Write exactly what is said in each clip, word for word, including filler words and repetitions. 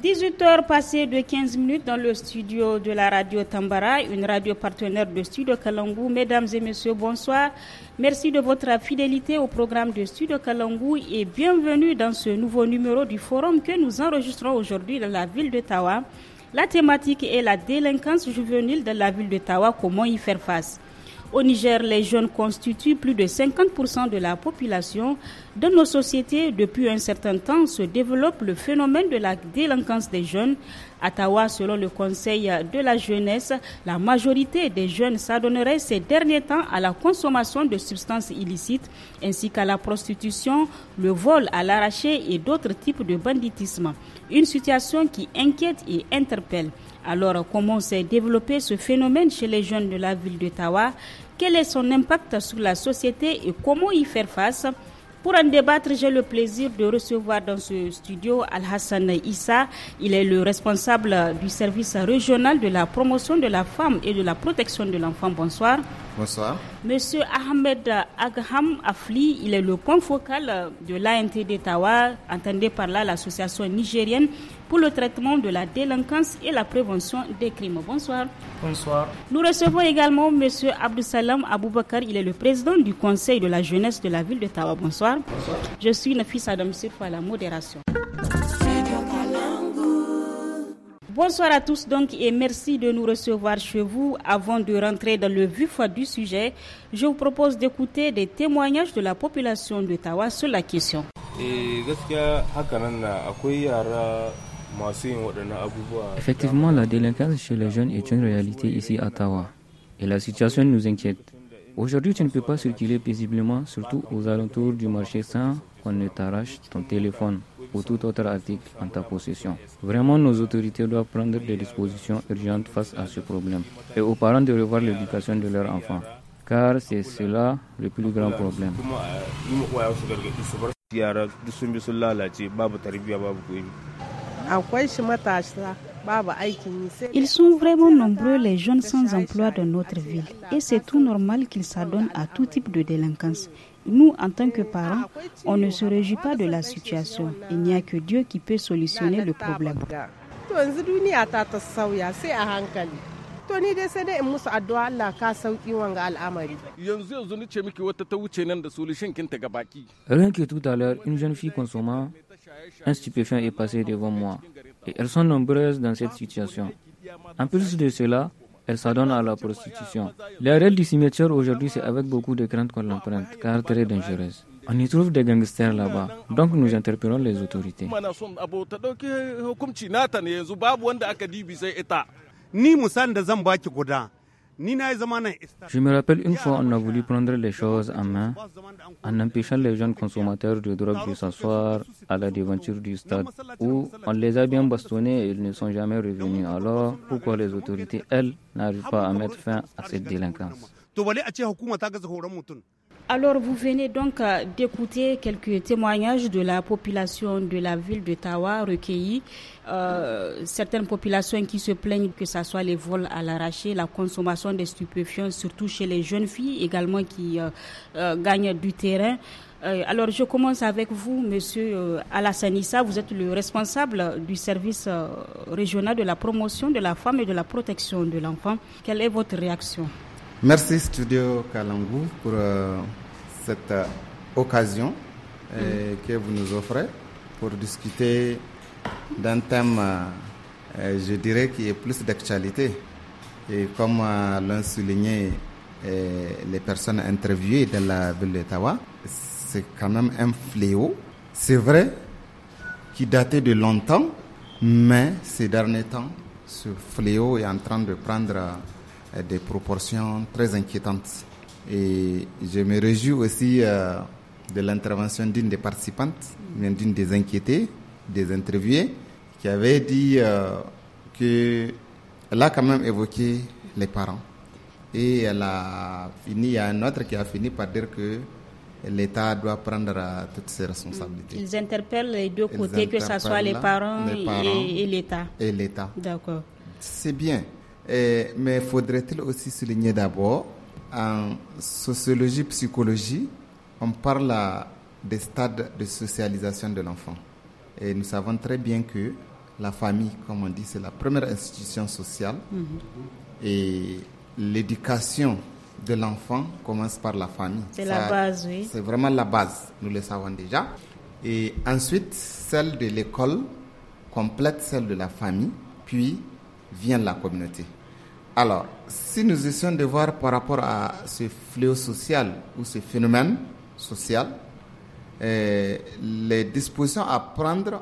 dix-huit heures passées de quinze minutes dans le studio de la radio Tambara, une radio partenaire de Studio Kalangu. Mesdames et messieurs, bonsoir. Merci de votre fidélité au programme de Studio Kalangu et bienvenue dans ce nouveau numéro du forum que nous enregistrons aujourd'hui dans la ville de Tawa. La thématique est la délinquance juvénile dans la ville de Tawa, comment y faire face. Au Niger, les jeunes constituent plus de cinquante pour cent de la population. Dans nos sociétés, depuis un certain temps, se développe le phénomène de la délinquance des jeunes. À Tawa, selon le Conseil de la jeunesse, la majorité des jeunes s'adonneraient ces derniers temps à la consommation de substances illicites, ainsi qu'à la prostitution, le vol à l'arraché et d'autres types de banditisme. Une situation qui inquiète et interpelle. Alors, comment s'est développé ce phénomène chez les jeunes de la ville de Tawa? Quel est son impact sur la société et comment y faire face? Pour en débattre, j'ai le plaisir de recevoir dans ce studio Al-Hassan Issa. Il est le responsable du service régional de la promotion de la femme et de la protection de l'enfant. Bonsoir. Bonsoir. Monsieur Ahmed Agham Afli, il est le point focal de l'A N T D Tawa, entendez par là l'association nigérienne pour le traitement de la délinquance et la prévention des crimes. Bonsoir. Bonsoir. Nous recevons également monsieur Abdussalam Aboubakar, il est le président du conseil de la jeunesse de la ville de Tawa. Bonsoir. Bonsoir. Je suis Nafis Adam Sirfo à la modération. Bonsoir à tous donc et merci de nous recevoir chez vous. Avant de rentrer dans le vif du sujet, je vous propose d'écouter des témoignages de la population de Tawa sur la question. Effectivement, la délinquance chez les jeunes est une réalité ici à Tawa et la situation nous inquiète. Aujourd'hui, tu ne peux pas circuler paisiblement, surtout aux alentours du marché sans qu'on ne t'arrache ton téléphone ou tout autre article en ta possession. Vraiment, nos autorités doivent prendre des dispositions urgentes face à ce problème et aux parents de revoir l'éducation de leurs enfants, car c'est cela le plus grand problème. Ils sont vraiment nombreux les jeunes sans emploi dans notre ville et c'est tout normal qu'ils s'adonnent à tout type de délinquance. Nous, en tant que parents, on ne se réjouit pas de la situation. Il n'y a que Dieu qui peut solutionner le problème. Rien que tout à l'heure, une jeune fille consommant un stupéfiant est passée devant moi. Et elles sont nombreuses dans cette situation. En plus de cela, elles s'adonnent à la prostitution. Les règles du cimetière aujourd'hui, c'est avec beaucoup de crainte qu'on l'emprunte, car très dangereuse. On y trouve des gangsters là-bas, donc nous interpellons les autorités. Je me rappelle une fois, on a voulu prendre les choses en main en empêchant les jeunes consommateurs de drogue de s'asseoir à la devanture du stade où on les a bien bastonnés et ils ne sont jamais revenus. Alors, pourquoi les autorités, elles, n'arrivent pas à mettre fin à cette délinquance? Alors, vous venez donc d'écouter quelques témoignages de la population de la ville de Tawa recueillis. Euh, certaines populations qui se plaignent que ce soit les vols à l'arraché, la consommation des stupéfiants, surtout chez les jeunes filles également qui euh, euh, gagnent du terrain. Euh, alors, je commence avec vous, monsieur euh, Alassane Issa. Vous êtes le responsable du service euh, régional de la promotion de la femme et de la protection de l'enfant. Quelle est votre réaction? Merci Studio Kalangu pour euh, cette euh, occasion euh, mm. que vous nous offrez pour discuter d'un thème, euh, je dirais, qui est plus d'actualité. Et comme euh, l'ont souligné euh, les personnes interviewées dans la ville d'Ottawa, c'est quand même un fléau. C'est vrai qu'il datait de longtemps, mais ces derniers temps, ce fléau est en train de prendre euh, des proportions très inquiétantes. Et je me réjouis aussi euh, de l'intervention d'une des participantes, d'une des inquiétées, des interviewés, qui avait dit euh, que elle a quand même évoqué les parents. Et elle a fini, il y a un autre qui a fini par dire que l'État doit prendre euh, toutes ses responsabilités. Ils interpellent les deux Ils côtés, que ce soit les parents, les parents et, et l'État. Et l'État. D'accord. C'est bien. Et, mais faudrait-il aussi souligner d'abord, en sociologie, psychologie, on parle des stades de socialisation de l'enfant. Et nous savons très bien que la famille, comme on dit, c'est la première institution sociale. Mm-hmm. Et l'éducation de l'enfant commence par la famille. C'est Ça, la base, oui. C'est vraiment la base, nous le savons déjà. Et ensuite, celle de l'école complète celle de la famille, puis vient la communauté. Alors, si nous essayons de voir par rapport à ce fléau social ou ce phénomène social, eh, les dispositions à prendre,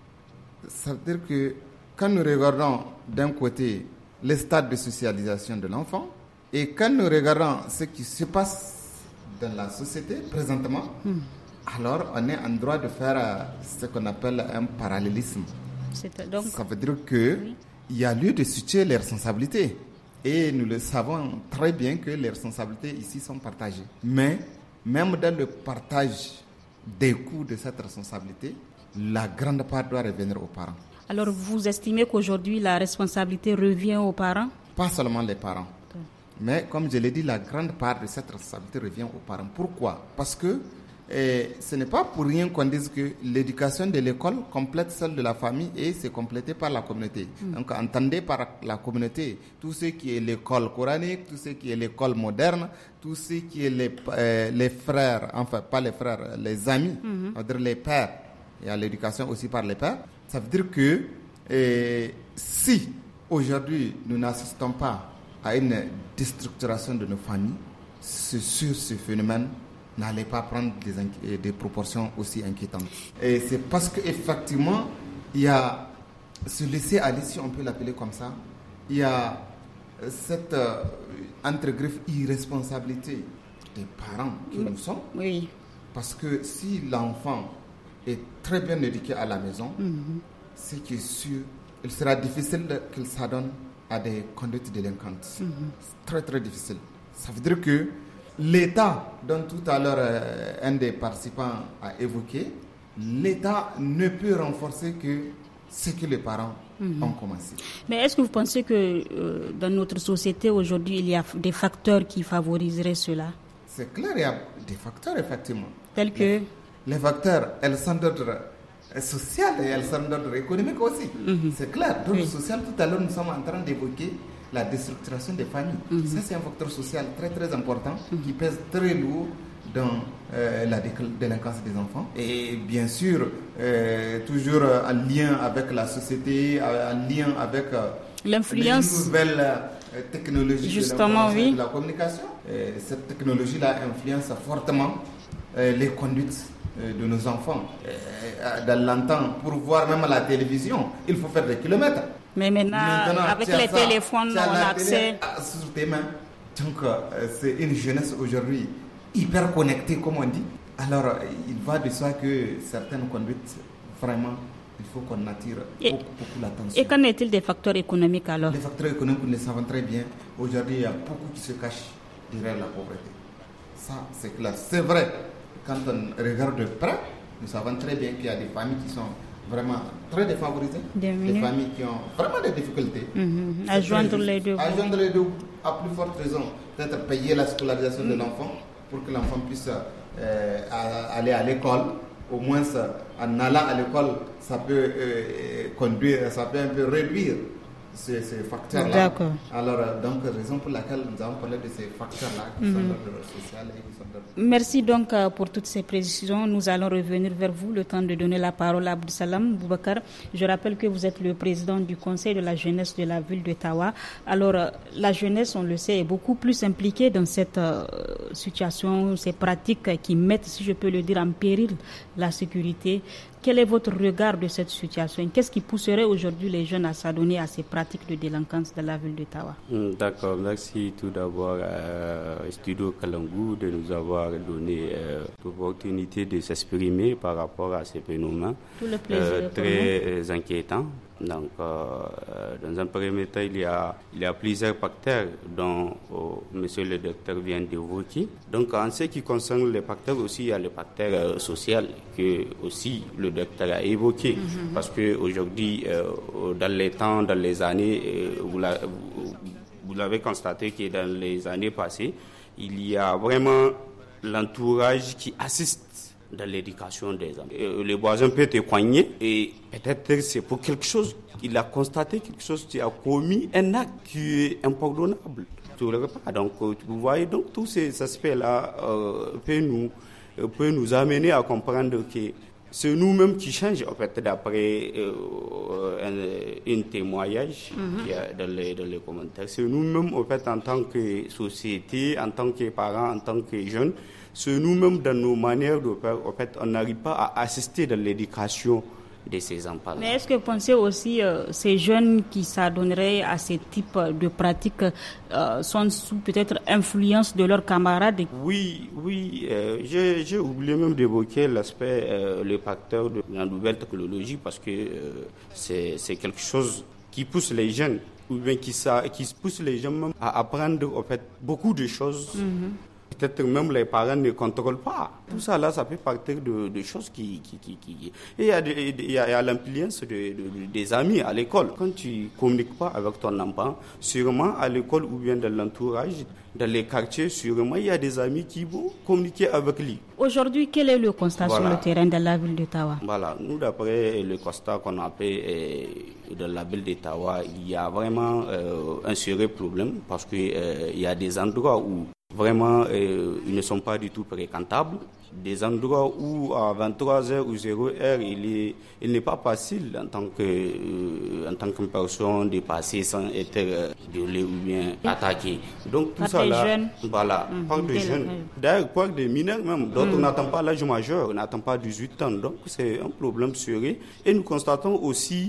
ça veut dire que quand nous regardons d'un côté les stades de socialisation de l'enfant et quand nous regardons ce qui se passe dans la société présentement, mm. alors on est en droit de faire euh, ce qu'on appelle un parallélisme. C'est donc... Ça veut dire qu'il oui. y a lieu de situer les responsabilités. Et nous le savons très bien que les responsabilités ici sont partagées. Mais même dans le partage des coûts de cette responsabilité, la grande part doit revenir aux parents. Alors vous estimez qu'aujourd'hui la responsabilité revient aux parents ? Pas seulement les parents. Okay. Mais comme je l'ai dit, la grande part de cette responsabilité revient aux parents. Pourquoi ? Parce que et ce n'est pas pour rien qu'on dise que l'éducation de l'école complète celle de la famille et c'est complété par la communauté. Mm. Donc, entendez par la communauté tout ce qui est l'école coranique, tout ce qui est l'école moderne, tout ce qui est les, euh, les frères, enfin pas les frères, les amis, mm-hmm. on va dire les pères. Il y a l'éducation aussi par les pères. Ça veut dire que euh, si aujourd'hui nous n'assistons pas à une déstructuration de nos familles, c'est sur ce phénomène n'allait pas prendre des, inqui- des proportions aussi inquiétantes. Et c'est parce qu'effectivement, il y a ce laisser-aller, si on peut l'appeler comme ça, il y a cette euh, entre-griffe irresponsabilité des parents que nous sommes. Oui. Parce que si l'enfant est très bien éduqué à la maison, mm-hmm. c'est que sûr, il sera difficile de, qu'il s'adonne à des conduites délinquantes. Mm-hmm. C'est très très difficile. Ça veut dire que l'État, dont tout à l'heure euh, un des participants a évoqué, l'État ne peut renforcer que ce que les parents mmh. ont commencé. Mais est-ce que vous pensez que euh, dans notre société aujourd'hui, il y a des facteurs qui favoriseraient cela ? C'est clair, il y a des facteurs effectivement. Tels que les, les facteurs, elles sont d'ordre social et elles sont d'ordre économique aussi. Mmh. C'est clair, d'ordre oui. social, tout à l'heure nous sommes en train d'évoquer la déstructuration des familles. Mm-hmm. Ça, c'est un facteur social très, très important mm-hmm. qui pèse très lourd dans euh, la délinquance des enfants. Et bien sûr, euh, toujours en lien avec la société, en lien avec euh, l'influence les nouvelles euh, technologies justement, de, oui. de la communication. Et cette technologie-là influence fortement euh, les conduites euh, de nos enfants. Euh, dans l'antan, pour voir même la télévision, il faut faire des kilomètres. Mais maintenant, maintenant avec les ça, téléphones, on a accès. Sur tes mains. Donc, euh, c'est une jeunesse aujourd'hui hyper connectée, comme on dit. Alors, euh, il va de soi que certaines conduites, vraiment, il faut qu'on attire et, beaucoup, beaucoup l'attention. Et qu'en est-il des facteurs économiques alors ? Les facteurs économiques, nous le savons très bien. Aujourd'hui, il y a beaucoup qui se cachent derrière la pauvreté. Ça, c'est clair. C'est vrai, quand on regarde de près, nous savons très bien qu'il y a des familles qui sont vraiment très défavorisées, des familles qui ont vraiment des difficultés. Mm-hmm. À joindre les deux. À joindre les deux, à plus forte raison, peut-être payer la scolarisation mm-hmm. de l'enfant pour que l'enfant puisse euh, aller à l'école. Au moins, en allant à l'école, ça peut euh, conduire, ça peut un peu réduire ces, ces facteurs-là. D'accord. Alors, donc, raison pour laquelle nous avons parlé de ces facteurs-là qui mm-hmm. sont d'ordre social et qui sont d'ordre... Merci donc euh, pour toutes ces précisions. Nous allons revenir vers vous, le temps de donner la parole à Abdussalam Boubacar. Je rappelle que vous êtes le président du conseil de la jeunesse de la ville de Tawa. Alors, euh, la jeunesse, on le sait, est beaucoup plus impliquée dans cette euh, situation, ces pratiques qui mettent, si je peux le dire, en péril la sécurité. Quel est votre regard de cette situation ? Qu'est-ce qui pousserait aujourd'hui les jeunes à s'adonner à ces pratiques de délinquance dans la ville de Tawa ? D'accord, merci tout d'abord à Studio Kalangu de nous avoir donné euh, l'opportunité de s'exprimer par rapport à ces phénomènes tout le plaisir euh, très inquiétants. Donc, euh, dans un premier temps, il y a, il y a plusieurs facteurs dont oh, monsieur le docteur vient d'évoquer. Donc, en ce qui concerne les facteurs aussi, il y a le facteur euh, social que aussi le docteur a évoqué. Mm-hmm. Parce qu'aujourd'hui, euh, dans les temps, dans les années, euh, vous, la, vous, vous l'avez constaté que dans les années passées, il y a vraiment l'entourage qui assiste dans l'éducation des enfants. Le voisin peut te coigner et peut-être c'est pour quelque chose, il a constaté quelque chose, tu as commis un acte qui est impardonnable. Donc, vous voyez, donc tous ces aspects-là euh, peuvent nous, euh, peut nous amener à comprendre que c'est nous-mêmes qui changeons, en fait, d'après euh, un, un témoignage mm-hmm. qu'il y a dans les, dans les commentaires. C'est nous-mêmes, en fait, en tant que société, en tant que parents, en tant que jeunes, c'est nous-mêmes, dans nos manières de faire, en fait, on n'arrive pas à assister dans l'éducation de ces enfants. Mais est-ce que vous pensez aussi euh, ces jeunes qui s'adonneraient à ce type de pratiques euh, sont sous peut-être influence de leurs camarades? Oui, oui. Euh, j'ai, j'ai oublié même d'évoquer l'aspect, euh, le facteur de la nouvelle technologie parce que euh, c'est, c'est quelque chose qui pousse les jeunes ou bien qui, ça, qui pousse les jeunes même à apprendre en fait beaucoup de choses. Mm-hmm. Peut-être même les parents ne contrôlent pas. Tout ça là, ça peut partir de, de choses qui, qui, qui, qui... Et il y a, de, il y a l'influence de, de, de, des amis à l'école. Quand tu ne communiques pas avec ton enfant, sûrement à l'école ou bien dans l'entourage, dans les quartiers, sûrement il y a des amis qui vont communiquer avec lui. Aujourd'hui, quel est le constat voilà. sur le terrain de la ville d'Ottawa? Voilà, nous d'après le constat qu'on a fait euh, de la ville d'Ottawa, il y a vraiment euh, un sérieux problème parce qu'il euh, y a des endroits où vraiment, euh, ils ne sont pas du tout fréquentables. Des endroits où à vingt-trois heures ou zéro heure, il, est, il n'est pas facile en tant que, euh, en tant que personne de passer sans être euh, violé ou bien attaqué. Donc tout par ça des là, jeunes. voilà, Mmh, par des jeunes. D'ailleurs, par des mineurs même. D'autres mmh. n'attendent pas l'âge majeur, n'attendent pas dix-huit ans. Donc c'est un problème sérieux. Et nous constatons aussi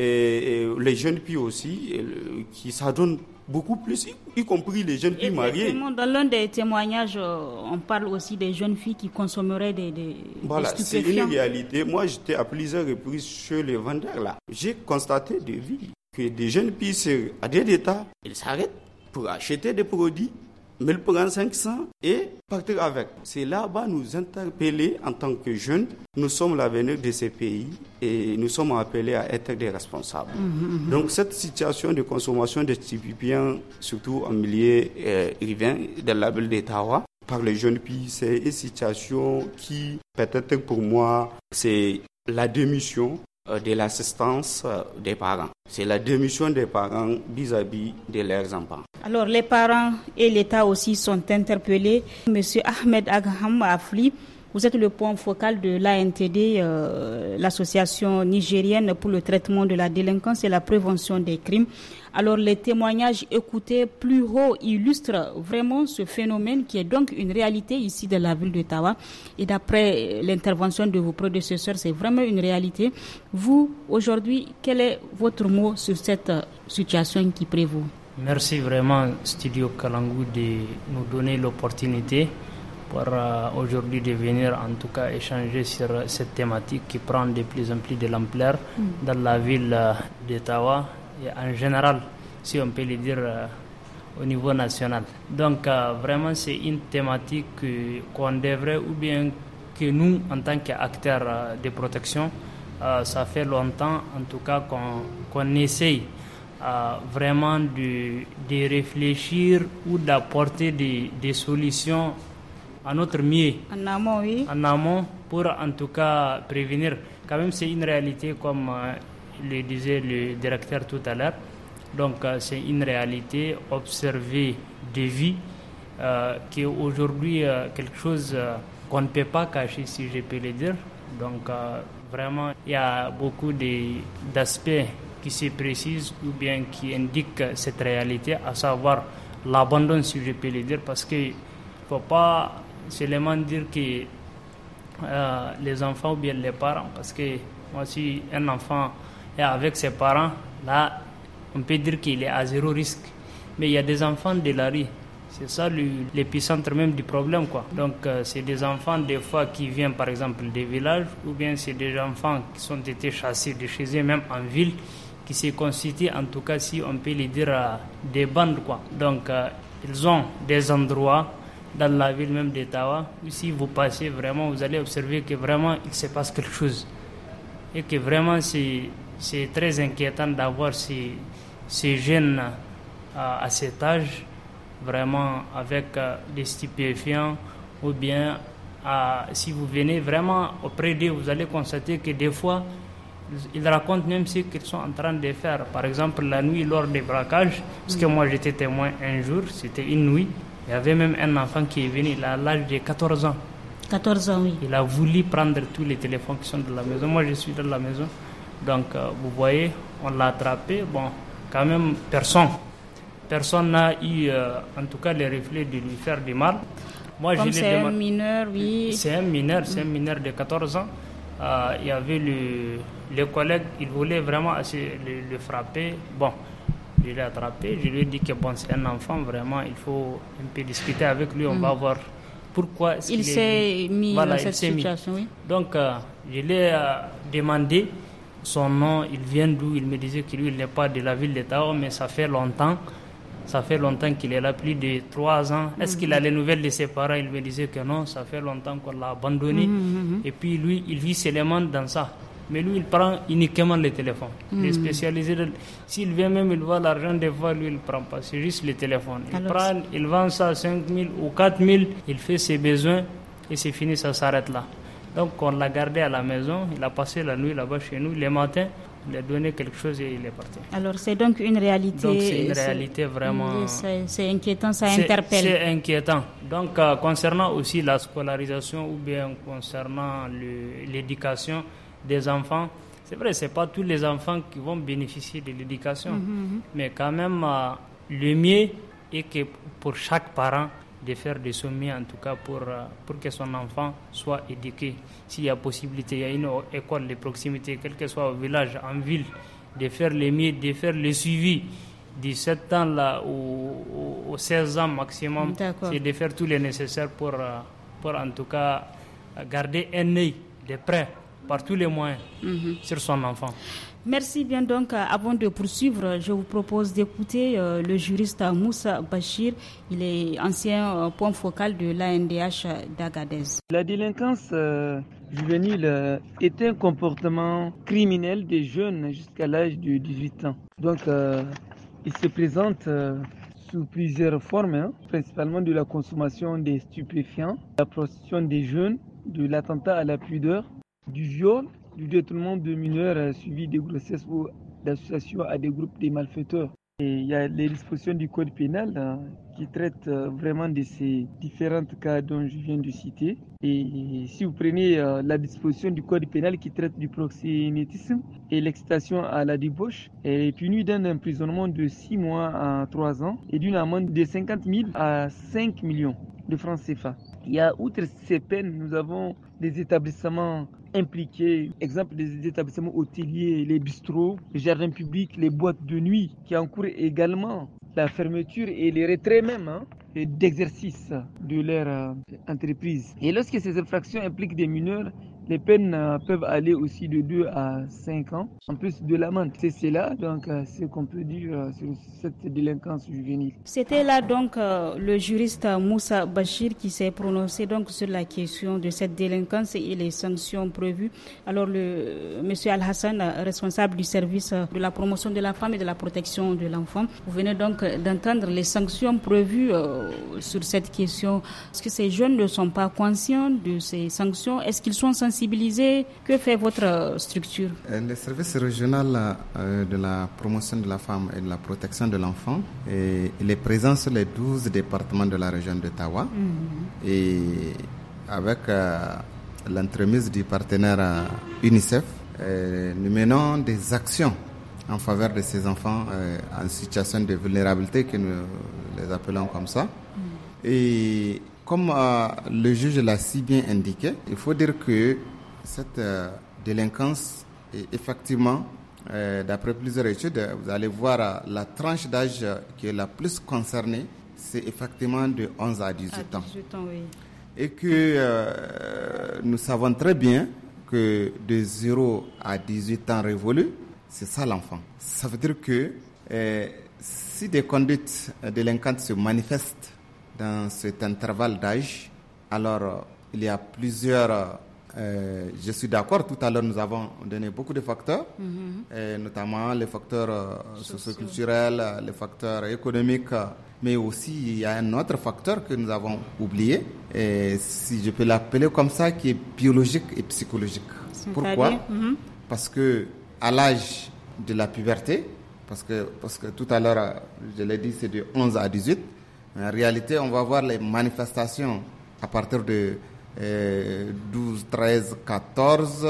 euh, les jeunes filles aussi euh, qui s'adonnent beaucoup plus, y compris les jeunes filles mariées. Dans l'un des témoignages, on parle aussi des jeunes filles qui consommeraient des, des, voilà, des c'est une réalité. Moi, j'étais à plusieurs reprises chez les vendeurs là. J'ai constaté de vie que des jeunes filles, à des états, ils s'arrêtent pour acheter des produits, mais ils prennent cinq cents et partir avec. C'est là-bas nous interpeller en tant que jeunes. Nous sommes l'avenir de ces pays et nous sommes appelés à être des responsables. Mmh, mmh. Donc cette situation de consommation de stupéfiants, surtout en milieu euh, urbain de la ville d'Ottawa, par les jeunes filles, c'est une situation qui, peut-être pour moi, c'est la démission de l'assistance des parents. C'est la démission des parents vis-à-vis de leurs enfants. Alors, les parents et l'État aussi sont interpellés. Monsieur Ahmed Agham Afli, vous êtes le point focal de l'A N T D, euh, l'association nigérienne pour le traitement de la délinquance et la prévention des crimes. Alors, les témoignages écoutés plus haut illustrent vraiment ce phénomène qui est donc une réalité ici de la ville d'Ottawa. Et d'après l'intervention de vos prédécesseurs, c'est vraiment une réalité. Vous, aujourd'hui, quel est votre mot sur cette situation qui prévaut? Merci vraiment, Studio Kalangu, de nous donner l'opportunité pour euh, aujourd'hui de venir en tout cas échanger sur cette thématique qui prend de plus en plus de l'ampleur mm. dans la ville euh, d'Ottawa et en général, si on peut le dire, euh, au niveau national. Donc euh, vraiment c'est une thématique que, qu'on devrait, ou bien que nous en tant qu'acteurs euh, de protection, euh, ça fait longtemps en tout cas qu'on, qu'on essaye euh, vraiment de, de réfléchir ou d'apporter des, des solutions à notre mieux, en amont, oui. En amont, pour en tout cas prévenir. Quand même, c'est une réalité, comme euh, le disait le directeur tout à l'heure. Donc, euh, c'est une réalité observée de vie, euh, qui est aujourd'hui euh, quelque chose euh, qu'on ne peut pas cacher, si je peux le dire. Donc, euh, vraiment, il y a beaucoup de, d'aspects qui se précisent ou bien qui indiquent cette réalité, à savoir l'abandon, si je peux le dire, parce qu'il ne faut pas seulement dire que euh, les enfants ou bien les parents, parce que moi, si un enfant est avec ses parents, là, on peut dire qu'il est à zéro risque. Mais il y a des enfants de la rue. C'est ça le, l'épicentre même du problème, quoi. Donc, euh, c'est des enfants, des fois, qui viennent, par exemple, des villages, ou bien c'est des enfants qui sont été chassés de chez eux, même en ville, qui se constituent, en tout cas, si on peut le dire, euh, des bandes, quoi. Donc, euh, ils ont des endroits dans la ville même d'Ottawa, où si vous passez vraiment, vous allez observer que vraiment il se passe quelque chose. Et que vraiment c'est, c'est très inquiétant d'avoir ces, ces jeunes euh, à cet âge, vraiment avec euh, des stupéfiants ou bien à, si vous venez vraiment auprès d'eux, vous allez constater que des fois, ils racontent même ce qu'ils sont en train de faire. Par exemple, la nuit, lors des braquages, parce que moi j'étais témoin un jour, c'était une nuit, il y avait même un enfant qui est venu, il a l'âge de quatorze ans. quatorze ans, oui. Il a voulu prendre tous les téléphones qui sont dans la maison. Moi, je suis dans la maison. Donc, euh, vous voyez, on l'a attrapé. Bon, quand même, personne. Personne n'a eu, euh, en tout cas, les reflets de lui faire du mal. Moi, Comme je c'est un mineur, oui. C'est un mineur, c'est un mineur de quatorze ans. Euh, il y avait le, les collègues, ils voulaient vraiment assez le, le frapper. Bon, je l'ai attrapé. Je lui ai dit que bon, c'est un enfant, vraiment, il faut un peu discuter avec lui. On mm. va voir pourquoi. Il il s'est mis voilà, dans cette situation, oui. Donc, euh, je lui ai euh, demandé son nom, il vient d'où. Il me disait que lui, il n'est pas de la ville de Tawa, mais ça fait longtemps. Ça fait longtemps qu'il est là, plus de trois ans. Est-ce mm-hmm. qu'il a les nouvelles de ses parents? Il me disait que non, ça fait longtemps qu'on l'a abandonné. Mm-hmm. Et puis lui, il vit seulement dans ça. Mais lui, il prend uniquement les téléphones. Mm-hmm. Il est spécialisé. De... S'il vient même, il voit l'argent, des fois, lui, il ne prend pas. C'est juste les téléphones. Il, Alors, prend, il vend ça à cinq mille ou quatre mille. Il fait ses besoins et c'est fini, ça s'arrête là. Donc, on l'a gardé à la maison. Il a passé la nuit là-bas chez nous. Les matins, il a donné quelque chose et il est parti. Alors, c'est donc une réalité. Donc, c'est une réalité vraiment. C'est, c'est inquiétant, ça interpelle. C'est inquiétant. Donc, euh, concernant aussi la scolarisation ou bien concernant le, l'éducation des enfants, c'est vrai, ce n'est pas tous les enfants qui vont bénéficier de l'éducation. Mm-hmm. Mais quand même, euh, le mieux est que pour chaque parent, de faire des sommets en tout cas pour, pour que son enfant soit éduqué. S'il y a possibilité, il y a une école de proximité, quel que soit au village, en ville, de faire les mieux, de faire le suivi de sept ans là au, au seize ans maximum. D'accord. C'est de faire tout le nécessaire pour, pour en tout cas garder un œil de près par tous les moyens mm-hmm. sur son enfant. Merci bien. Donc, avant de poursuivre, je vous propose d'écouter euh, le juriste Moussa Bachir. Il est ancien euh, point focal de l'A N D H d'Agadez. La délinquance euh, juvénile euh, est un comportement criminel des jeunes jusqu'à l'âge de dix-huit ans. Donc, euh, il se présente euh, sous plusieurs formes, hein, principalement de la consommation des stupéfiants, la prostitution des jeunes, de l'attentat à la pudeur, du viol, du détournement de mineurs euh, suivi de grossesses ou d'association à des groupes de malfaiteurs. Et il y a les dispositions du code pénal euh, qui traitent euh, vraiment de ces différents cas dont je viens de citer. Et si vous prenez euh, la disposition du code pénal qui traite du proxénétisme et l'excitation à la débauche, elle est punie d'un emprisonnement de six mois à trois ans et d'une amende de cinquante mille à cinq millions de francs C F A. Il y a, outre ces peines, nous avons des établissements impliqués, exemple des établissements hôteliers, les bistrots, les jardins publics, les boîtes de nuit, qui encourent également la fermeture et les retraits même hein, d'exercice de leur euh, entreprise. Et lorsque ces infractions impliquent des mineurs, les peines euh, peuvent aller aussi de deux à cinq ans, en plus de l'amende. C'est cela, donc, euh, ce qu'on peut dire euh, sur cette délinquance juvénile. C'était là donc euh, le juriste Moussa Bachir qui s'est prononcé donc sur la question de cette délinquance et les sanctions prévues. Alors, le monsieur Al-Hassan, responsable du service de la promotion de la femme et de la protection de l'enfant, vous venez donc d'entendre les sanctions prévues euh, sur cette question. Est-ce que ces jeunes ne sont pas conscients de ces sanctions? Est-ce qu'ils sont sensibilisés? Que fait votre structure? Le service régional euh, de la promotion de la femme et de la protection de l'enfant, et il est présent sur les douze départements de la région d'Ottawa. Mm-hmm. Et avec euh, l'entremise du partenaire euh, UNICEF, euh, nous menons des actions en faveur de ces enfants euh, en situation de vulnérabilité, que nous les appelons comme ça. Mm. Et comme euh, le juge l'a si bien indiqué, il faut dire que cette euh, délinquance est effectivement, euh, d'après plusieurs études, vous allez voir euh, la tranche d'âge qui est la plus concernée, c'est effectivement de onze à dix-huit ans. ans oui. Et que euh, nous savons très bien que de zéro à dix-huit ans révolus, c'est ça l'enfant. Ça veut dire que euh, si des conduites délinquantes se manifestent dans cet intervalle d'âge, alors euh, il y a plusieurs, euh, je suis d'accord, tout à l'heure nous avons donné beaucoup de facteurs, mm-hmm. et notamment les facteurs euh, socioculturels, les facteurs économiques, Mais aussi, il y a un autre facteur que nous avons oublié, et si je peux l'appeler comme ça, qui est biologique et psychologique. C'est Pourquoi mm-hmm. Parce que à l'âge de la puberté, parce que, parce que tout à l'heure, je l'ai dit, c'est de onze à dix-huit, mais en réalité, on va voir les manifestations à partir de euh, douze, treize, quatorze,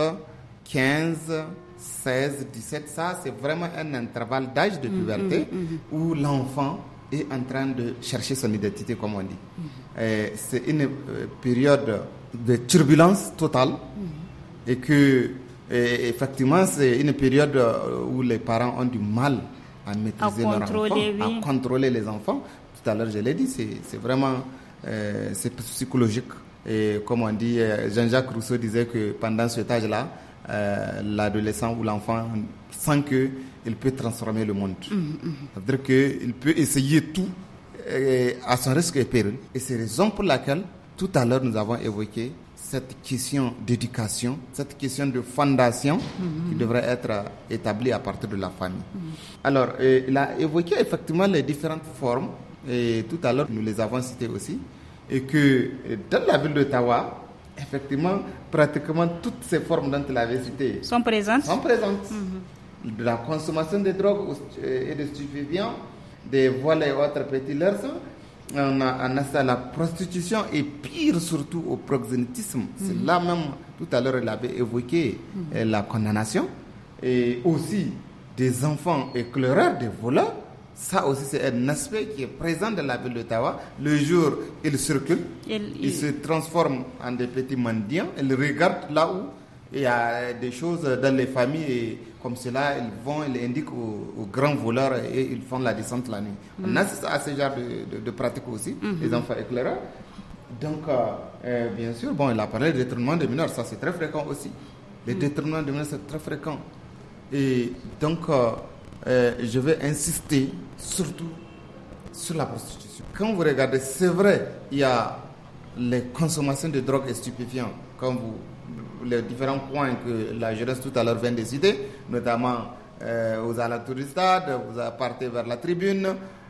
quinze, seize, dix-sept. Ça, c'est vraiment un intervalle d'âge de puberté mmh, mmh, mmh. où l'enfant est en train de chercher son identité, comme on dit. Mmh. Et c'est une euh, période de turbulence totale mmh. et que, et effectivement, c'est une période où les parents ont du mal à maîtriser leurs enfants, oui. à contrôler les enfants. Tout à l'heure, je l'ai dit, c'est, c'est vraiment euh, c'est psychologique. Et comme on dit, Jean-Jacques Rousseau disait que pendant cet âge-là, euh, l'adolescent ou l'enfant sent qu'il peut transformer le monde. Mmh, mmh. C'est-à-dire qu'il peut essayer tout euh, à son risque et péril. Et c'est la raison pour laquelle, tout à l'heure, nous avons évoqué cette question d'éducation, cette question de fondation mmh. qui devrait être établie à partir de la famille. Mmh. Alors, euh, il a évoqué effectivement les différentes formes, et tout à l'heure, nous les avons citées aussi, et que dans la ville d'Ottawa, effectivement, pratiquement toutes ces formes dont il avait citées sont présentes. Sont présentes. Mmh. De la consommation de drogue et de stupéfiants, des vols et autres petits larcins, on a, on a ça, la prostitution et pire surtout au proxénétisme. Mmh. C'est là même, tout à l'heure, il avait évoqué mmh. la condamnation. Et aussi des enfants éclaireurs, des voleurs. Ça aussi, c'est un aspect qui est présent dans la ville d'Ottawa. Le jour, ils circulent, ils, ils... ils se transforment en des petits mendiants. Ils regardent là où il y a des choses dans les familles et comme cela, ils vont, ils indiquent aux, aux grands voleurs et ils font la descente la nuit. Mm. On assiste à ce genre de, de, de pratiques aussi, mm-hmm. les enfants éclaireurs. Donc, euh, euh, bien sûr, bon, il a parlé de détournement de mineurs, ça c'est très fréquent aussi. Les mm. détournements de mineurs, c'est très fréquent. Et donc, euh, euh, je vais insister surtout sur la prostitution. Quand vous regardez, c'est vrai, il y a les consommations de drogue et stupéfiants, comme vous, les différents points que la jeunesse tout à l'heure vient de citer, notamment euh, aux alentours du stade, vous partez vers la tribune,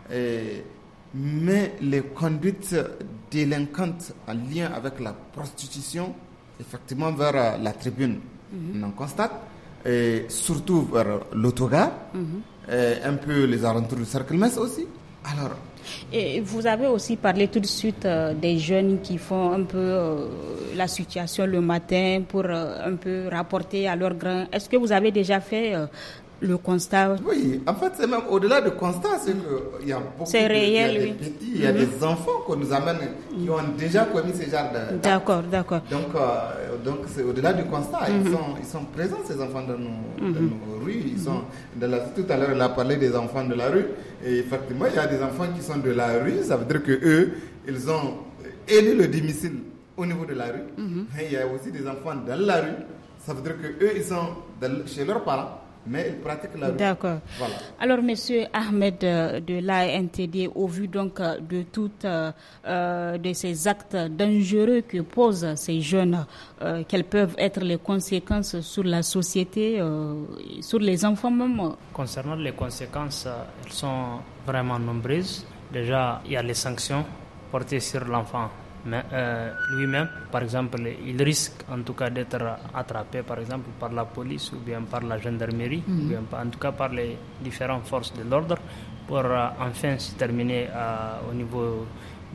et, mais les conduites délinquantes en lien avec la prostitution, effectivement vers la tribune, mm-hmm. on en constate, et surtout vers l'autogare, mm-hmm. et un peu les alentours du Cercle Metz aussi. Alors, et vous avez aussi parlé tout de suite euh, des jeunes qui font un peu euh, la situation le matin pour euh, un peu rapporter à leurs grands. Est-ce que vous avez déjà fait euh, le constat? Oui, en fait, c'est même au-delà du constat, c'est qu'il y a beaucoup c'est de, réel, il y a des oui. petits, il y a mm-hmm. des enfants qu'on nous amène qui ont déjà commis ce genre de... D'accord, d'accord. Donc, euh, donc c'est au-delà du constat. Mm-hmm. Ils, sont, ils sont présents, ces enfants, dans nos, mm-hmm. dans nos rues. Ils mm-hmm. sont de la, tout à l'heure, elle a parlé des enfants de la rue. Et effectivement, il y a des enfants qui sont de la rue. Ça veut dire qu'eux, ils ont élu le domicile au niveau de la rue. Mm-hmm. Mais il y a aussi des enfants dans la rue. Ça veut dire qu'eux, ils sont dans, chez leurs parents. Mais ils pratiquent la rue. D'accord. Voilà. Alors, Monsieur Ahmed de l'A N T D, au vu donc de toutes euh, de ces actes dangereux que posent ces jeunes, euh, quelles peuvent être les conséquences sur la société, euh, sur les enfants même? Concernant les conséquences, elles sont vraiment nombreuses. Déjà, il y a les sanctions portées sur l'enfant. Mais euh, lui-même, par exemple, il risque en tout cas d'être attrapé, par exemple, par la police ou bien par la gendarmerie, mmh. ou bien en tout cas par les différentes forces de l'ordre, pour euh, enfin se terminer euh, au niveau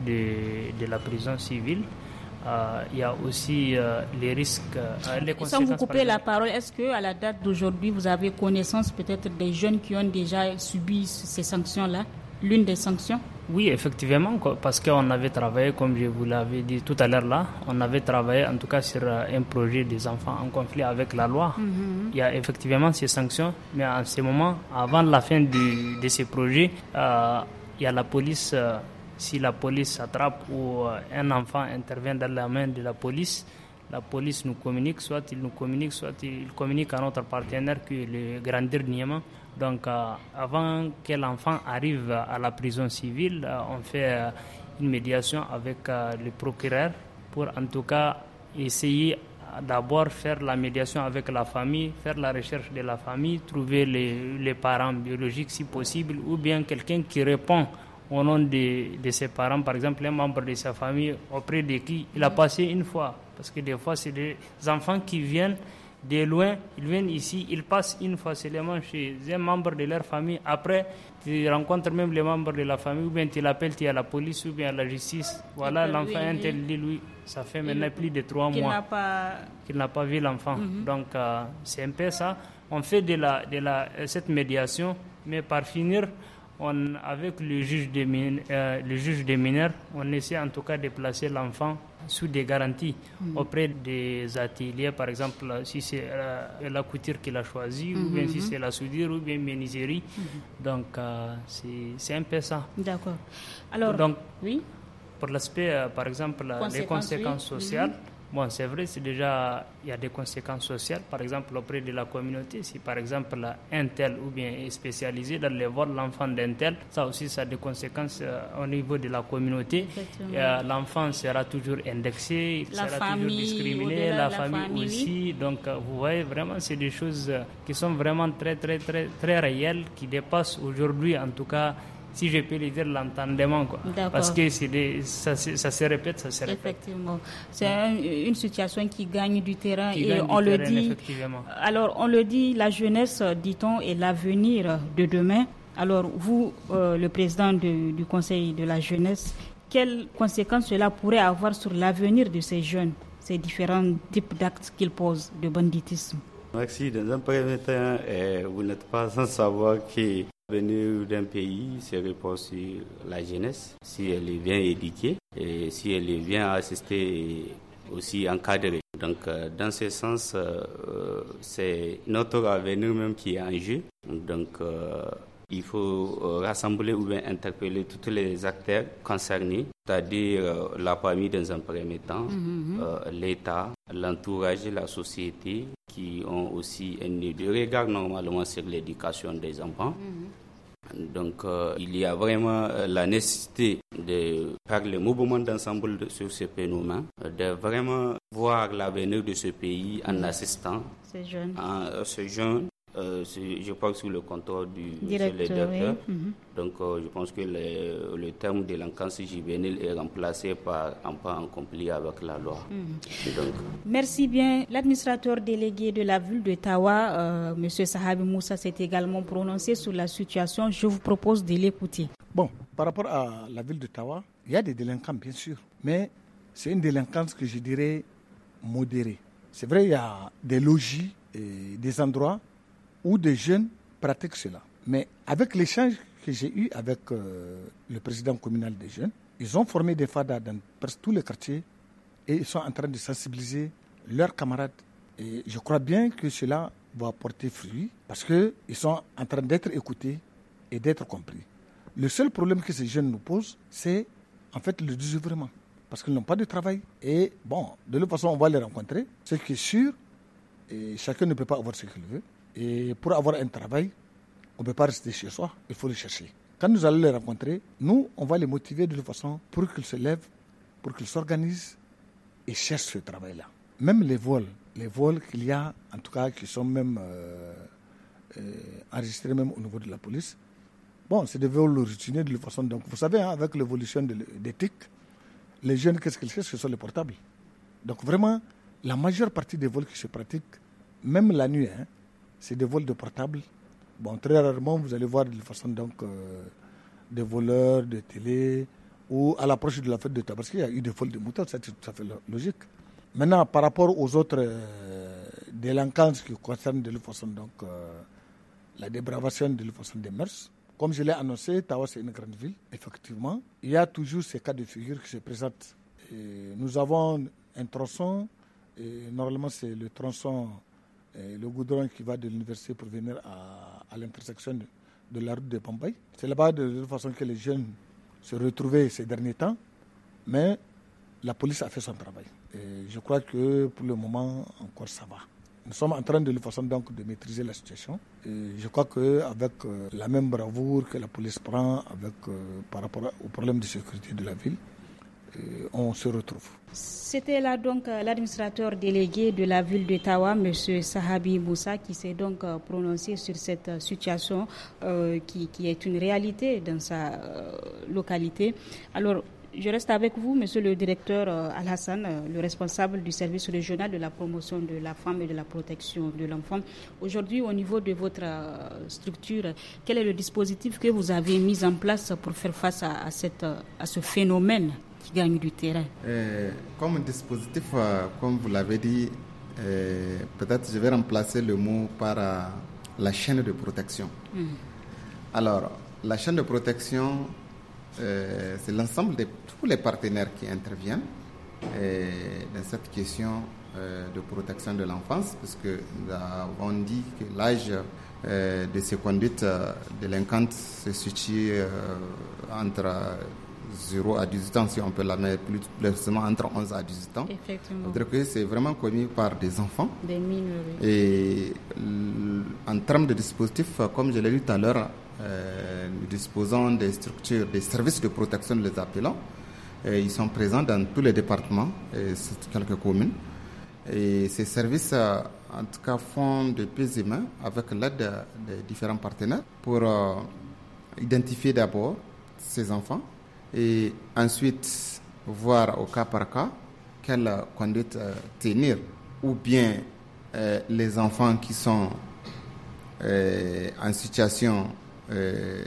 de, de la prison civile. Euh, il y a aussi euh, les risques, euh, les conséquences. Sans vous couper la parole, est-ce que à la date d'aujourd'hui, vous avez connaissance peut-être des jeunes qui ont déjà subi ces sanctions-là, l'une des sanctions? Oui, effectivement, parce qu'on avait travaillé, comme je vous l'avais dit tout à l'heure là, on avait travaillé en tout cas sur un projet des enfants en conflit avec la loi. Mm-hmm. Il y a effectivement ces sanctions, mais en ce moment, avant la fin du, de ces projets, euh, il y a la police, euh, si la police attrape ou euh, un enfant intervient dans la main de la police, la police nous communique, soit il nous communique, soit il communique à notre partenaire qui est le Grandir Niéma. Donc, euh, avant que l'enfant arrive à la prison civile, euh, on fait euh, une médiation avec euh, le procureur pour en tout cas essayer d'abord faire la médiation avec la famille, faire la recherche de la famille, trouver les, les parents biologiques si possible, ou bien quelqu'un qui répond au nom de, de ses parents, par exemple, un membre de sa famille auprès de qui il a passé une fois. Parce que des fois, c'est des enfants qui viennent de loin, ils viennent ici, ils passent une fois seulement chez un membre de leur famille. Après, tu rencontres même les membres de la famille, ou bien tu l'appelles, tu es à la police ou bien à la justice. Voilà, oui, l'enfant, oui, un oui. tel dit, lui, ça fait maintenant le, plus de trois qu'il mois n'a pas... qu'il n'a pas vu l'enfant. Mm-hmm. Donc, euh, c'est un peu ça. On fait de, la, de la, cette médiation, mais par finir, on, avec le juge, des min, euh, le juge des mineurs, on essaie en tout cas de placer l'enfant sous des garanties mmh. auprès des ateliers, par exemple, si c'est euh, la couture qu'il a choisie, mmh. ou bien si c'est la soudure, ou bien menuiserie. Mmh. Donc, euh, c'est, c'est un peu ça. D'accord. Alors, Donc, oui. Pour l'aspect, euh, par exemple, conséquences, les conséquences oui. sociales, mmh. Bon, c'est vrai, c'est déjà, il y a des conséquences sociales, par exemple, auprès de la communauté. Si, par exemple, un tel ou bien est spécialisé dans les vols, l'enfant d'un tel, ça aussi, ça a des conséquences euh, au niveau de la communauté. Euh, l'enfant sera toujours indexé, il la sera famille, toujours discriminé, la, la famille, famille aussi. Oui. Donc, euh, vous voyez, vraiment, c'est des choses qui sont vraiment très, très, très, très réelles, qui dépassent aujourd'hui, en tout cas, si je peux le dire, l'entendement, quoi. Parce que c'est des, ça, ça se répète, ça se répète. Effectivement. C'est un, une situation qui gagne du terrain qui et on du le terrain, dit. Alors, on le dit, la jeunesse, dit-on, est l'avenir de demain. Alors, vous, euh, le président de, du Conseil de la jeunesse, quelles conséquences cela pourrait avoir sur l'avenir de ces jeunes, ces différents types d'actes qu'ils posent de banditisme? Merci. Dans un premier temps, eh, vous n'êtes pas sans savoir que l'avenir d'un pays se repose sur la jeunesse, si elle est bien éduquée et si elle est bien assistée et aussi encadrée. Donc, euh, dans ce sens, euh, c'est notre avenir même qui est en jeu. Donc, euh, il faut euh, rassembler ou bien interpeller tous les acteurs concernés, c'est-à-dire euh, la famille dans un premier temps, mm-hmm. euh, l'État, l'entourage et la société qui ont aussi un regard normalement sur l'éducation des enfants. Mm-hmm. Donc, euh, il y a vraiment euh, la nécessité de faire le mouvement d'ensemble de, sur ce phénomène, de vraiment voir l'avenir de ce pays en assistant ces jeunes. À, à ces jeunes. Euh, je parle sous le contrôle du directeur. Oui. Mm-hmm. Donc, euh, je pense que le, le terme délinquance juvénile est remplacé par un pas accompli avec la loi. Mm-hmm. Donc, merci bien. L'administrateur délégué de la ville de Tawa, euh, M. Sahabi Moussa, s'est également prononcé sur la situation. Je vous propose de l'écouter. Bon, par rapport à la ville de Tawa, il y a des délinquants, bien sûr, mais c'est une délinquance que je dirais modérée. C'est vrai, il y a des logis et des endroits où des jeunes pratiquent cela. Mais avec l'échange que j'ai eu avec euh, le président communal des jeunes, ils ont formé des fadas dans presque tous les quartiers et ils sont en train de sensibiliser leurs camarades. Et je crois bien que cela va porter fruit parce qu'ils sont en train d'être écoutés et d'être compris. Le seul problème que ces jeunes nous posent, c'est en fait le désœuvrement. Parce qu'ils n'ont pas de travail. Et bon, de toute façon, on va les rencontrer. Ce qui est sûr, et chacun ne peut pas avoir ce qu'il veut. Et pour avoir un travail, on ne peut pas rester chez soi, il faut le chercher. Quand nous allons les rencontrer, nous, on va les motiver de toute façon pour qu'ils se lèvent, pour qu'ils s'organisent et cherchent ce travail-là. Même les vols, les vols qu'il y a, en tout cas, qui sont même euh, euh, enregistrés même au niveau de la police, bon, c'est des vols routiniers de toute façon. Donc, vous savez, hein, avec l'évolution de l'éthique, les jeunes, qu'est-ce qu'ils cherchent? Ce sont les portables. Donc, vraiment, la majeure partie des vols qui se pratiquent, même la nuit, hein, c'est des vols de portables. Bon, très rarement, vous allez voir de toute façon donc, euh, des voleurs de télé ou à l'approche de la fête de tabac. Parce qu'il y a eu des vols de moutons, ça c'est tout à fait logique. Maintenant, par rapport aux autres euh, délinquances qui concernent de toute façon donc, euh, la dépravation de toute façon des mœurs, comme je l'ai annoncé, Tawa c'est une grande ville, effectivement. Il y a toujours ces cas de figure qui se présentent. Et nous avons un tronçon, et normalement c'est le tronçon, le goudron qui va de l'université pour venir à, à l'intersection de, de la route de Bombay. C'est là-bas de, de toute façon que les jeunes se retrouvaient ces derniers temps, mais la police a fait son travail. Et je crois que pour le moment, encore ça va. Nous sommes en train de toute façon donc de maîtriser la situation. Et je crois qu'avec euh, la même bravoure que la police prend avec, euh, par rapport au problème de sécurité de la ville, on se retrouve. C'était là donc l'administrateur délégué de la ville de Tawa, M. Sahabi Moussa, qui s'est donc prononcé sur cette situation euh, qui, qui est une réalité dans sa euh, localité. Alors, je reste avec vous, monsieur le directeur euh, Al-Hassan, euh, le responsable du service régional de la promotion de la femme et de la protection de l'enfant. Aujourd'hui, au niveau de votre euh, structure, quel est le dispositif que vous avez mis en place pour faire face à, à, cette, à ce phénomène qui gagne du terrain? euh, Comme dispositif, euh, comme vous l'avez dit, euh, peut-être je vais remplacer le mot par euh, la chaîne de protection. Mmh. Alors, la chaîne de protection, Euh, c'est l'ensemble de tous les partenaires qui interviennent euh, dans cette question euh, de protection de l'enfance, parce que nous avons dit que l'âge euh, de ces conduites euh, délinquantes se situe euh, entre zéro à dix-huit ans, si on peut la mettre plus précisément entre onze à dix-huit ans. Effectivement. C'est-à-dire que c'est vraiment commis par des enfants. Des mineurs. Et en termes de dispositifs, comme je l'ai dit tout à l'heure, Euh, nous disposons des structures, des services de protection, nous les appelons. Et ils sont présents dans tous les départements et quelques communes. Et ces services, euh, en tout cas, font de pieds et mains avec l'aide des différents partenaires pour euh, identifier d'abord ces enfants et ensuite voir au cas par cas quelle conduite euh, tenir, ou bien euh, les enfants qui sont euh, en situation Euh,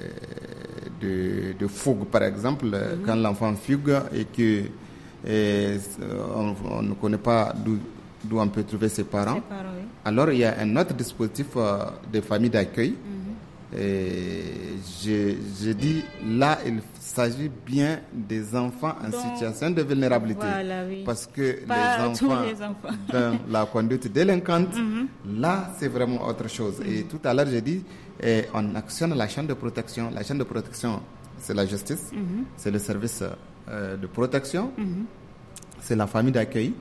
de, de fougue, par exemple, mm-hmm. quand l'enfant fugue et que et, on, on ne connaît pas d'où, d'où on peut trouver ses parents, ses parents oui. Alors il y a un autre dispositif euh, de famille d'accueil. Mm-hmm. Et je, je dis là, il s'agit bien des enfants en Donc, situation de vulnérabilité. Voilà, oui. Parce que les enfants, les enfants dans la conduite délinquante, mm-hmm. là, c'est vraiment autre chose. Mm-hmm. Et tout à l'heure, j'ai dit, et on actionne la chaîne de protection. La chaîne de protection, c'est la justice, mm-hmm. c'est le service euh, de protection, mm-hmm. c'est la famille d'accueil.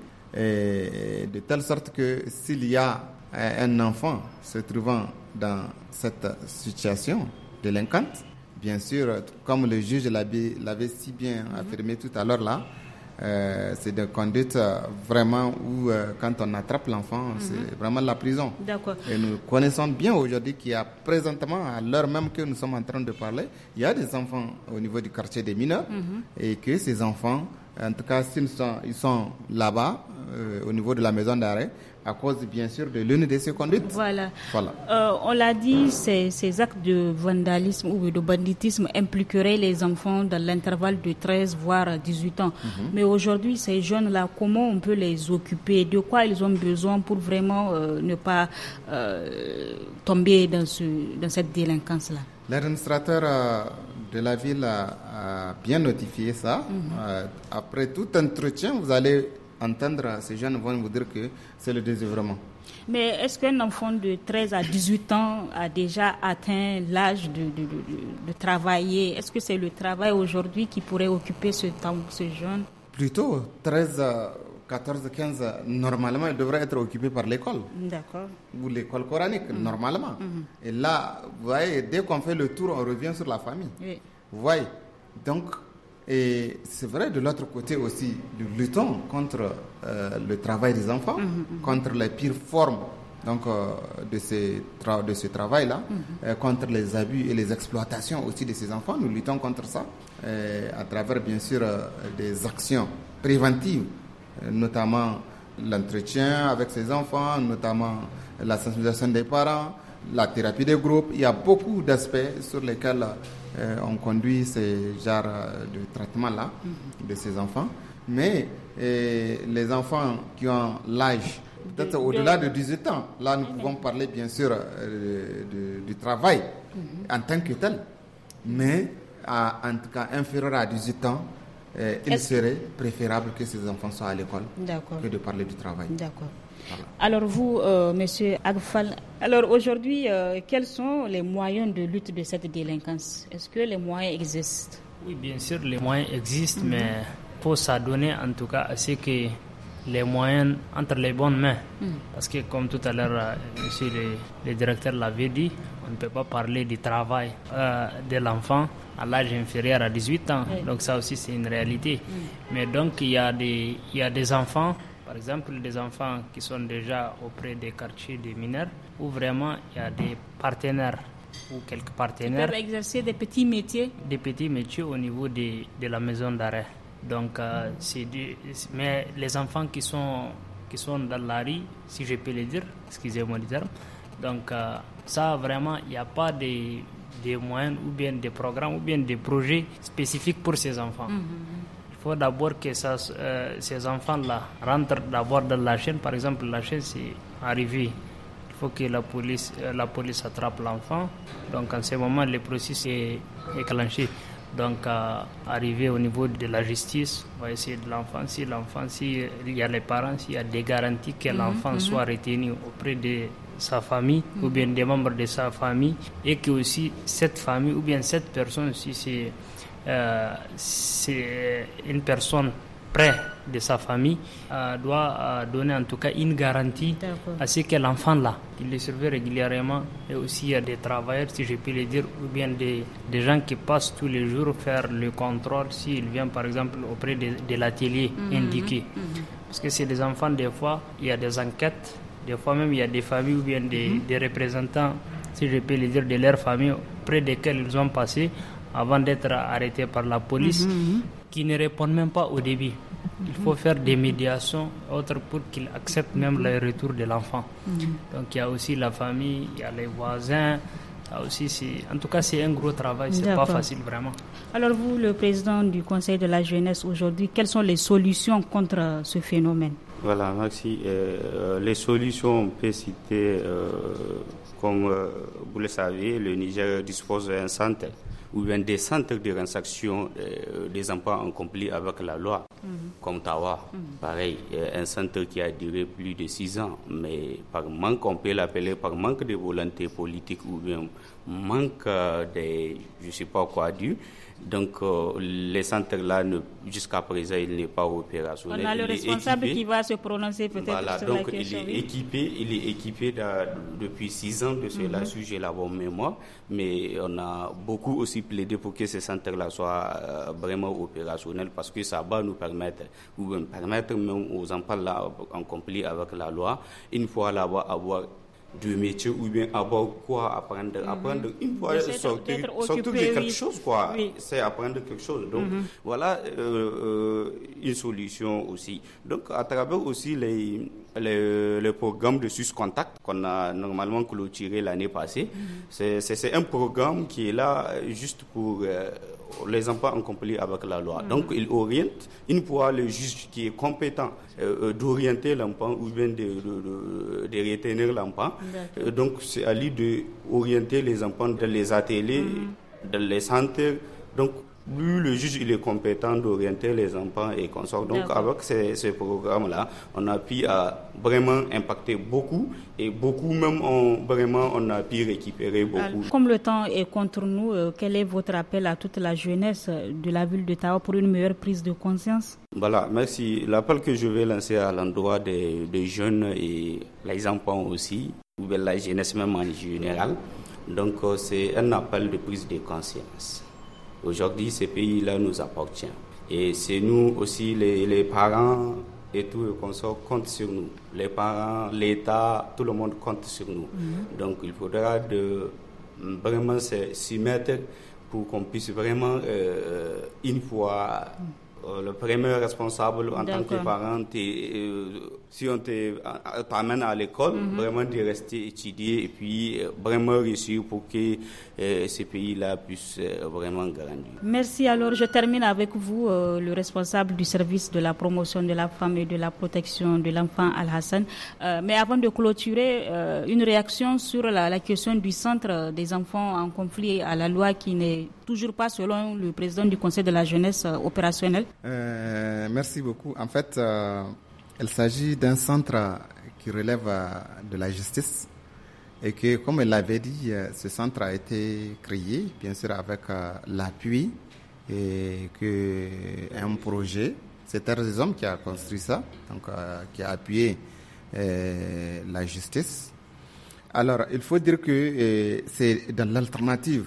Et de telle sorte que s'il y a un enfant se trouvant dans cette situation délinquante, bien sûr, comme le juge l'avait, l'avait si bien mm-hmm. affirmé tout à l'heure là, Euh, c'est des conduites euh, vraiment où euh, quand on attrape l'enfant, mm-hmm. c'est vraiment la prison. D'accord. Et nous connaissons bien aujourd'hui qu'il y a présentement, à l'heure même que nous sommes en train de parler, il y a des enfants au niveau du quartier des mineurs, mm-hmm. et que ces enfants, en tout cas, s'ils sont, ils sont là-bas, euh, au niveau de la maison d'arrêt, à cause bien sûr de l'une de ces conduites. Voilà. voilà. Euh, on l'a dit, ces, ces actes de vandalisme ou de banditisme impliqueraient les enfants dans l'intervalle de treize voire dix-huit ans. Mm-hmm. Mais aujourd'hui, ces jeunes-là, comment on peut les occuper? De quoi ils ont besoin pour vraiment euh, ne pas euh, tomber dans, ce, dans cette délinquance-là? L'administrateur euh, de la ville a, a bien notifié ça. Mm-hmm. Euh, après tout entretien, vous allez entendre, ces jeunes vont vous dire que c'est le désœuvrement. Mais est-ce qu'un enfant de treize à dix-huit ans a déjà atteint l'âge de, de, de, de travailler? Est-ce que c'est le travail aujourd'hui qui pourrait occuper ce temps, ce jeune? Plutôt treize, quatorze, quinze, normalement, il devrait être occupé par l'école. D'accord. Ou l'école coranique, mmh. normalement. Mmh. Et là, vous voyez, dès qu'on fait le tour, on revient sur la famille. Oui. Vous voyez, donc... Et c'est vrai, de l'autre côté aussi, nous luttons contre euh, le travail des enfants, mmh, mmh. contre les pires formes donc, euh, de, ces tra- de ce travail-là, mmh. euh, contre les abus et les exploitations aussi de ces enfants. Nous luttons contre ça, euh, à travers bien sûr euh, des actions préventives, euh, notamment l'entretien avec ces enfants, notamment la sensibilisation des parents, la thérapie des groupes. Il y a beaucoup d'aspects sur lesquels euh, on conduit ces genres de traitement-là mm-hmm. de ces enfants. Mais euh, les enfants qui ont l'âge, peut-être de, au-delà de dix-huit ans, là nous pouvons parler bien sûr euh, de, du travail mm-hmm. en tant que tel. Mais à, en tout cas inférieur à dix-huit ans, euh, il serait préférable que ces enfants soient à l'école D'accord. que de parler du travail. D'accord. Voilà. Alors vous, euh, Monsieur Agfal, alors aujourd'hui, euh, quels sont les moyens de lutte de cette délinquance? Est-ce que les moyens existent? Oui, bien sûr, les moyens existent, mm-hmm. mais pour s'adonner en tout cas à ce que les moyens entre les bonnes mains. Mm. Parce que comme tout à l'heure, euh, monsieur le, le directeur l'avait dit, on ne peut pas parler du travail euh, de l'enfant à l'âge inférieur à dix-huit ans. Oui. Donc ça aussi, c'est une réalité. Mm. Mais donc, il y a des, il y a des enfants, par exemple, des enfants qui sont déjà auprès des quartiers des mineurs, où vraiment, il y a des partenaires ou quelques Ils partenaires. peuvent exercer des petits métiers. Des petits métiers au niveau de, de la maison d'arrêt. Donc, euh, c'est du, mais les enfants qui sont, qui sont dans la rue, si je peux le dire, excusez-moi le terme, donc euh, ça vraiment, il n'y a pas de, de moyens ou bien des programmes ou bien des projets spécifiques pour ces enfants. Mm-hmm. Il faut d'abord que ça, euh, ces enfants-là rentrent d'abord dans la chaîne. Par exemple, la chaîne, c'est arrivé. Il faut que la police, euh, la police attrape l'enfant. Donc, en ce moment, le processus est déclenché. Donc, euh, arriver au niveau de la justice, on va essayer de l'enfant. Si l'enfant, s'il y a les parents, s'il y a des garanties que mm-hmm, l'enfant mm-hmm. soit retenu auprès de sa famille mm-hmm. ou bien des membres de sa famille, et que aussi cette famille ou bien cette personne, si c'est, euh, c'est une personne près de sa famille, euh, doit euh, donner en tout cas une garantie D'accord. à ce que l'enfant là, il le surveille régulièrement, et aussi il y a des travailleurs, si je peux le dire, ou bien des, des gens qui passent tous les jours faire le contrôle s'il vient par exemple auprès de, de l'atelier mm-hmm. indiqué. Mm-hmm. Parce que c'est des enfants, des fois, il y a des enquêtes, des fois même il y a des familles ou bien des, mm-hmm. des représentants, si je peux le dire, de leur famille auprès desquels ils ont passé avant d'être arrêtés par la police, mm-hmm. qui ne répondent même pas au début. Il faut faire des médiations autres pour qu'ils acceptent même le retour de l'enfant. Mm-hmm. Donc il y a aussi la famille, il y a les voisins. Ça aussi, c'est, en tout cas, c'est un gros travail. C'est D'accord. pas facile vraiment. Alors vous, le président du Conseil de la jeunesse aujourd'hui, quelles sont les solutions contre ce phénomène? Voilà, merci. Euh, les solutions, on peut citer, euh, comme euh, vous le savez, le Niger dispose d'un centre ou bien des centres de réinsertion euh, des enfants accomplis avec la loi, mm-hmm. comme Tawa. Mm-hmm. Pareil, un centre qui a duré plus de six ans, mais par manque, on peut l'appeler par manque de volonté politique ou bien manque euh, de, je ne sais pas quoi, dû. Donc, euh, les centres-là, ne, jusqu'à présent, il n'est pas opérationnel. On a le il responsable qui va se prononcer peut-être voilà, sur donc la question. Il est équipé, il est équipé de, depuis six ans de cela, mm-hmm. si j'ai la bonne mémoire, mais on a beaucoup aussi plaidé pour que ces centres-là soient euh, vraiment opérationnels parce que ça va nous permettre, ou même permettre même aux enfants-là en conflit avec la loi, une fois là-bas, avoir de métier ou bien avoir quoi apprendre mm-hmm. apprendre une fois sortir, sortir de quelque oui. chose quoi oui. c'est apprendre quelque chose donc mm-hmm. voilà euh, euh, une solution aussi. Donc à travers aussi les les, les programmes de suscontact qu'on a normalement clôturé l'année passée, mm-hmm. c'est, c'est c'est un programme qui est là juste pour euh, les enfants accomplis avec la loi. Mm-hmm. Donc il oriente une fois le juge qui est compétent euh, d'orienter l'enfant ou bien de, de, de, de retenir l'enfant. Euh, donc c'est à lui d'orienter les enfants dans les ateliers, mm-hmm. dans les centres. Donc lui, le juge, il est compétent d'orienter les enfants et consorts. Donc D'accord. avec ces, ces programmes-là, on a pu à vraiment impacter beaucoup et beaucoup même on, vraiment on a pu récupérer beaucoup. Alors, comme le temps est contre nous, euh, quel est votre appel à toute la jeunesse de la ville de Tawa pour une meilleure prise de conscience? Voilà, merci. L'appel que je vais lancer à l'endroit des, des jeunes et les enfants aussi, ou bien la jeunesse même en général, donc euh, c'est un appel de prise de conscience. Aujourd'hui, ce pays-là nous appartient. Et c'est nous aussi, les, les parents et tout le consort compte sur nous. Les parents, l'État, tout le monde compte sur nous. Mm-hmm. Donc, il faudra de, vraiment s'y mettre pour qu'on puisse vraiment, euh, une fois, euh, le premier responsable en D'accord. tant que parent, euh, si on te, t'amène à l'école, mm-hmm. vraiment de rester étudier et puis euh, vraiment réussir pour que euh, ces pays-là puissent euh, vraiment grandir. Merci. Alors, je termine avec vous, euh, le responsable du service de la promotion de la femme et de la protection de l'enfant, Al-Hassan. Euh, mais avant de clôturer, euh, une réaction sur la, la question du centre des enfants en conflit à la loi qui n'est toujours pas, selon le président du Conseil de la jeunesse, euh, opérationnel. Euh, merci beaucoup. En fait, euh, il s'agit d'un centre qui relève euh, de la justice et que, comme elle l'avait dit, euh, ce centre a été créé, bien sûr, avec euh, l'appui et que un projet C'est Terre des Hommes qui a construit ça, donc, euh, qui a appuyé euh, la justice. Alors, il faut dire que euh, c'est dans l'alternative.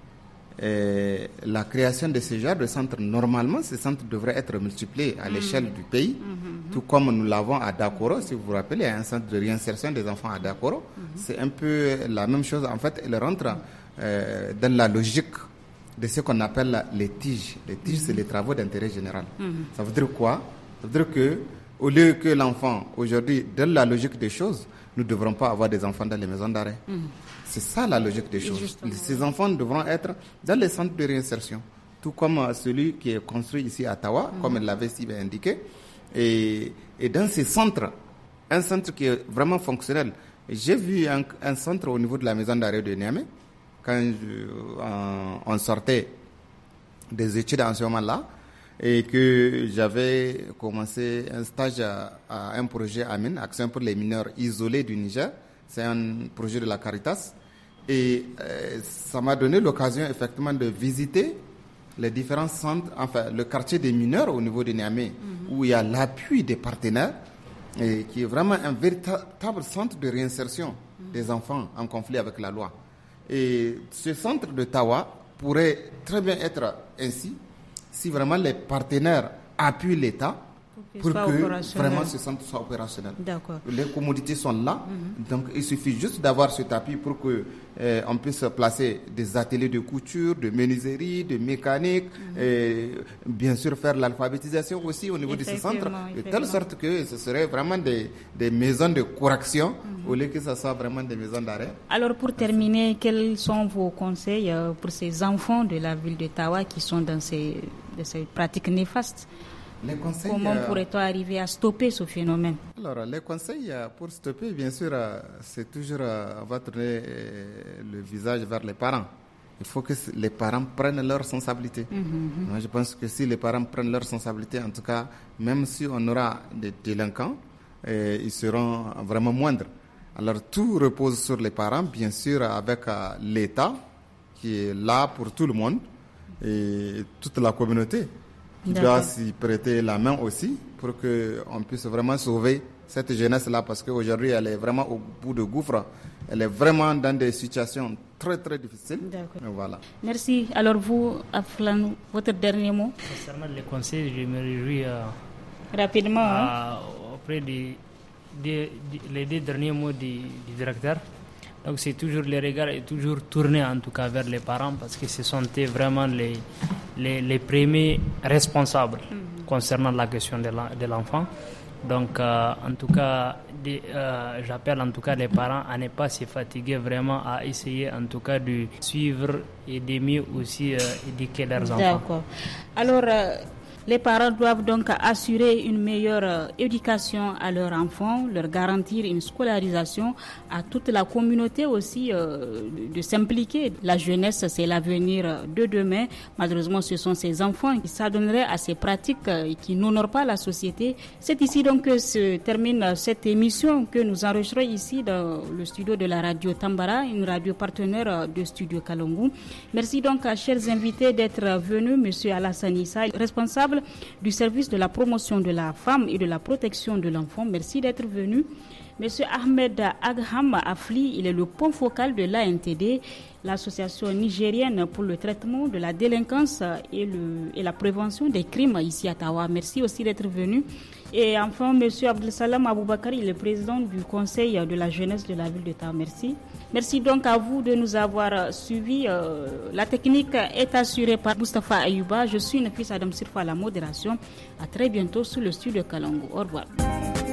Euh, la création de ce genre de centres, normalement, ces centres devraient être multipliés à l'échelle mmh. du pays, mmh. tout comme nous l'avons à Dakoro. Si vous vous rappelez, il y a un centre de réinsertion des enfants à Dakoro. Mmh. C'est un peu la même chose. En fait, elle rentre euh, dans la logique de ce qu'on appelle les tiges. Les tiges, mmh. c'est les travaux d'intérêt général. Mmh. Ça veut dire quoi? Ça veut dire que, au lieu que l'enfant, aujourd'hui, dans la logique des choses, nous ne devrons pas avoir des enfants dans les maisons d'arrêt. Mmh. C'est ça la logique des choses. Justement. Ces enfants devront être dans les centres de réinsertion, tout comme celui qui est construit ici à Tawa, mmh. comme elle l'avait si bien indiqué. Et, et dans ces centres, un centre qui est vraiment fonctionnel. J'ai vu un, un centre au niveau de la maison d'arrêt de Niamey, quand je, on, on sortait des études en ce moment-là, et que j'avais commencé un stage à, à un projet Amin, Action pour les mineurs isolés du Niger. C'est un projet de la Caritas. Et euh, ça m'a donné l'occasion effectivement de visiter les différents centres, enfin le quartier des mineurs au niveau de Niamey, mm-hmm. où il y a l'appui des partenaires, et qui est vraiment un véritable centre de réinsertion mm-hmm. des enfants en conflit avec la loi. Et ce centre de Tawa pourrait très bien être ainsi, si vraiment les partenaires appuient l'État, pour que vraiment ce centre soit opérationnel. D'accord. Les commodités sont là, mm-hmm. donc il suffit juste d'avoir cet appui pour que euh, on puisse placer des ateliers de couture, de menuiserie, de mécanique, mm-hmm. et bien sûr faire l'alphabétisation aussi au niveau de ces centres, de telle sorte que ce serait vraiment des, des maisons de correction mm-hmm. au lieu que ce soit vraiment des maisons d'arrêt. Alors pour terminer, quels sont vos conseils pour ces enfants de la ville de Tawa qui sont dans ces, de ces pratiques néfastes? Les conseils, Comment pourrait-on arriver à stopper ce phénomène? Alors, les conseils pour stopper, bien sûr, c'est toujours, on va tourner le visage vers les parents. Il faut que les parents prennent leurs responsabilités. Mm-hmm. Moi, je pense que si les parents prennent leurs responsabilités, en tout cas, même si on aura des délinquants, eh, ils seront vraiment moindres. Alors, tout repose sur les parents, bien sûr, avec euh, l'État, qui est là pour tout le monde, et toute la communauté, qui doit s'y prêter la main aussi pour qu'on puisse vraiment sauver cette jeunesse-là, parce qu'aujourd'hui, elle est vraiment au bout de gouffre. Elle est vraiment dans des situations très, très difficiles. Voilà. Merci. Alors vous, Aflan, votre dernier mot? Concernant les conseils, je me réjouis euh, rapidement euh, hein? auprès des, des, des les deux derniers mots du, du directeur. Donc c'est toujours, les regards est toujours tourné en tout cas vers les parents, parce que ce sont vraiment les, les, les premiers responsables mm-hmm. concernant la question de, la, de l'enfant. Donc euh, en tout cas, des, euh, j'appelle en tout cas les parents à ne pas se fatiguer, vraiment à essayer en tout cas de suivre et de mieux aussi euh, éduquer leurs enfants. D'accord. Alors euh, les parents doivent donc assurer une meilleure éducation à leurs enfants, leur garantir une scolarisation, à toute la communauté aussi euh, de s'impliquer. La jeunesse, c'est l'avenir de demain. Malheureusement, ce sont ces enfants qui s'adonneraient à ces pratiques et qui n'honorent pas la société. C'est ici donc que se termine cette émission que nous enregistrons ici dans le studio de la radio Tambara, une radio partenaire de Studio Kalangu. Merci donc à chers invités d'être venus. Monsieur Alassane Issa, responsable du service de la promotion de la femme et de la protection de l'enfant. Merci d'être venu. Monsieur Ahmed Agham Afli, il est le point focal de l'A N T D, l'association nigérienne pour le traitement de la délinquance et, le, et la prévention des crimes ici à Tawa. Merci aussi d'être venu. Et enfin, monsieur Abdel Salam Aboubakar, il est président du conseil de la jeunesse de la ville de Tawa. Merci. Merci donc à vous de nous avoir suivis. Euh, la technique est assurée par Mustafa Ayouba. Je suis Nafis Adam Sirfa à la modération. À très bientôt sur le studio Kalangu. Au revoir.